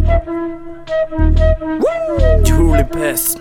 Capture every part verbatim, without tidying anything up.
Truly best.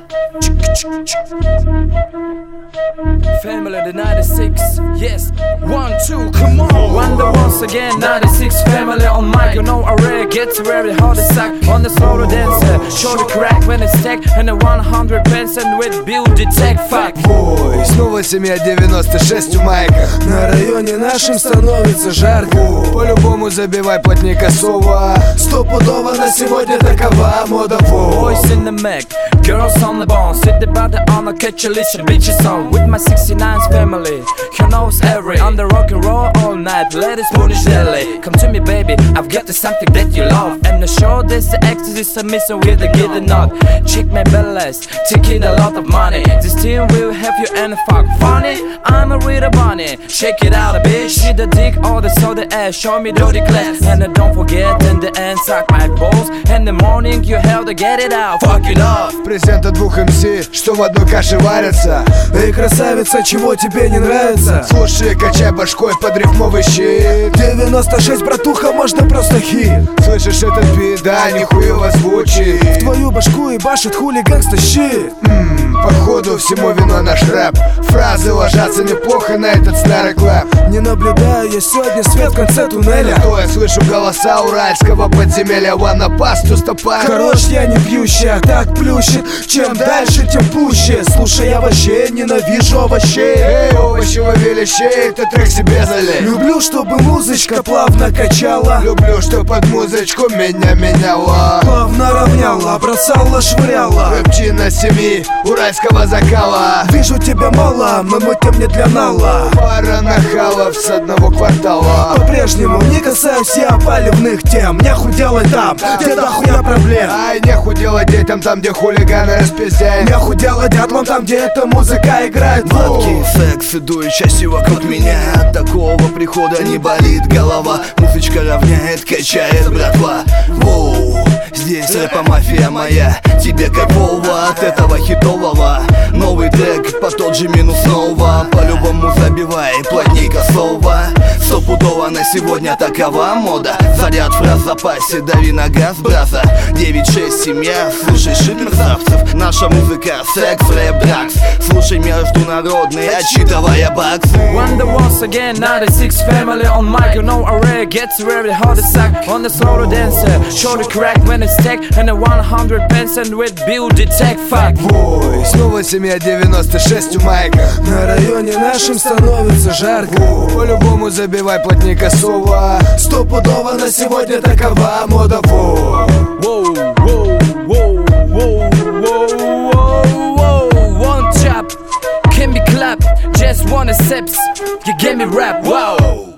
Family the ninety-six, yes, one, two, come on. Wonder once again, ninety-six family on mic. You know I really get to very hard to suck on the solo dancer. Show the crack when it's tech and the one hundred pence and with build the tech fuck. Ой, снова семья девяносто шесть у майка. На районе нашем становится жарко. По-любому забивай плотнее косово. Стопудово на сегодня такова мода. Boys in the Mac, girls on the bone. Sit the body on a catch a listen bitches on. With my sixty-nine's family, he knows every. On the rock and roll all night, let it Polish deli. Come to me baby, I've got the something that you love. And the show this the ecstasy submission with the get the nut. Chick my balance, taking a lot of money. This team will have you and fuck funny. I'm a reader bunny, shake it out a bitch. See the dick or the soda ass, show me dirty class. And uh, don't forget in the end suck my balls. In the morning you have to get it out, fuck it up. Презент от двух эм си, что в одной каше варятся. Эй, красавица, чего тебе не нравится? Слушай, качай башкой под рифмовый щит. девяносто шесть, братуха, можно просто хит. Слышишь этот бит, да, нихуево звучит. В твою башку ебашит хулиганство щит. Ммм, походу всему вино наш рэп. Фразы ложатся неплохо на этот старый клэп. Не наблюдаю я сегодня свет в конце туннеля. То я слышу голоса уральского подземелья. Wanna pass to стопа. Хорош я не пьющий, а так плющит. Чем дальше, тем пуще. Слушай, я вообще ненавижу овощей. Эй, овощи ловили щей, этот трек себе залей. Люблю, чтобы музычка плавно качала. Люблю, чтоб под музычку меня меняла. Плавно равняла, бросала, швыряла. Рэпчина семьи уральского закала. Вижу тебя мало, мы мутим не для нала. Пара нахалов с одного квартала. По-прежнему не касаюсь я палевных тем. Нехуй делать там, где дохуя проблем. Ай, нехуй делать детям там, где хулиганы распиздяй. Нехуй делать дятлам там, где эта музыка играет. Сладкий секс и дует счастье вокруг меня. От такого прихода не болит голова. Музычка равняет, качает, братва. Воу, здесь рэпа-мафия моя. Тебе кайфово от этого хитового. Новый трек по тот же минус снова. По-любому забивай плотней косово. Стопудово на сегодня такова мода. Заряд фраз в запасе, дави на газ, браза. девять шесть семья, слушай шит мерзавцев. Наша музыка, секс, рэп, дракс. Слушай международный, отчитывая бакс. Wonder once again, ninety-six family on mic. You know I really gets very hard to suck on the solo dancer. Show the crack when it's tech and the one hundred pence and with build the tech fuck. Ой, снова семья девяносто шесть у майка. На районе нашем становится жарко. По-любому забивай плотнее косово. Стопудово на сегодня такова мода. Воу, воу, воу, воу, воу, воу, воу. One chop, can be clap, just wanna sips. You get me rap, wow.